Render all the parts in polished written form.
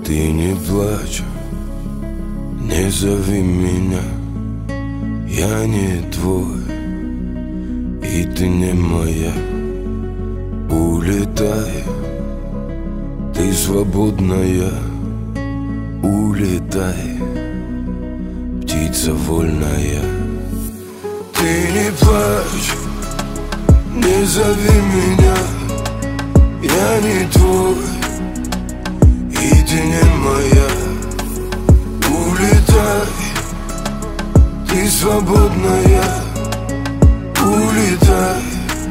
Ты не плачь, не зови меня, я не твой, и ты не моя. Улетай, ты свободная, улетай, птица вольная. Ты не плачь, не зови меня, я не твой, и ты не моя. Улетай, ты свободная, улетай,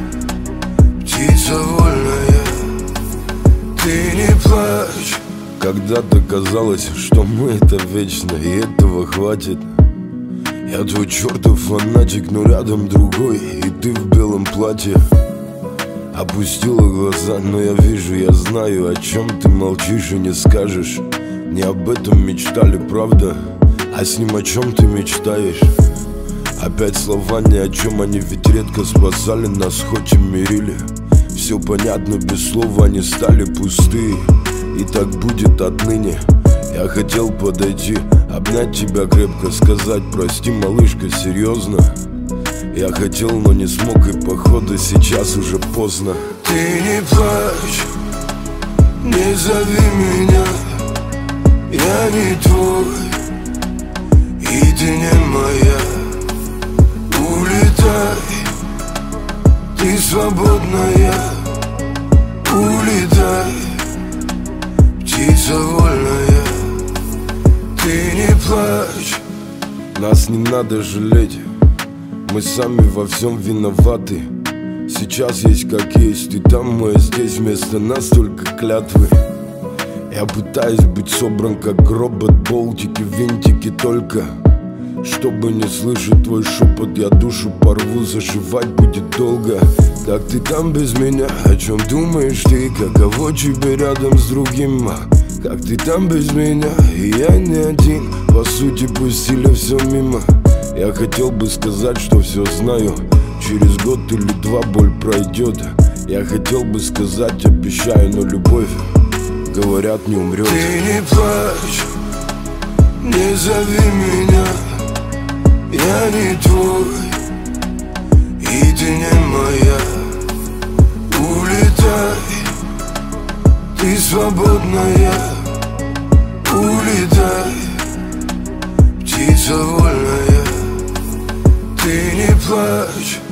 птица вольная. Ты не плачь. Когда-то казалось, что мы это вечно, и этого хватит. Я твой чертов фанатик, но рядом другой, и ты в белом платье. Опустила глаза, но я вижу, я знаю, о чем ты молчишь и не скажешь. Не об этом мечтали, правда, а с ним о чем ты мечтаешь? Опять слова ни о чем, они ведь редко спасали нас, хоть и мирили. Все понятно, без слова они стали пустые, и так будет отныне. Я хотел подойти, обнять тебя крепко, сказать прости, малышка, серьезно. Я хотел, но не смог, и походу сейчас уже поздно. Ты не плачь, не зови меня, я не твой, и ты не моя. Улетай, ты свободная, улетай, птица вольная. Ты не плачь. Нас не надо жалеть, мы сами во всем виноваты. Сейчас есть как есть, ты там, мы здесь, вместо нас только клятвы. Я пытаюсь быть собран как робот, болтики, винтики только. Чтобы не слышать твой шепот, я душу порву, заживать будет долго. Как ты там без меня, о чем думаешь ты, каково тебе рядом с другим? Как ты там без меня, и я не один, по сути пустили все мимо. Я хотел бы сказать, что все знаю, через год или два боль пройдет. Я хотел бы сказать, обещаю, но любовь, говорят, не умрет. Ты не плачь, не зови меня, я не твой, и ты не моя. Улетай, ты свободная, улетай, птица вольная. Ты не плачь.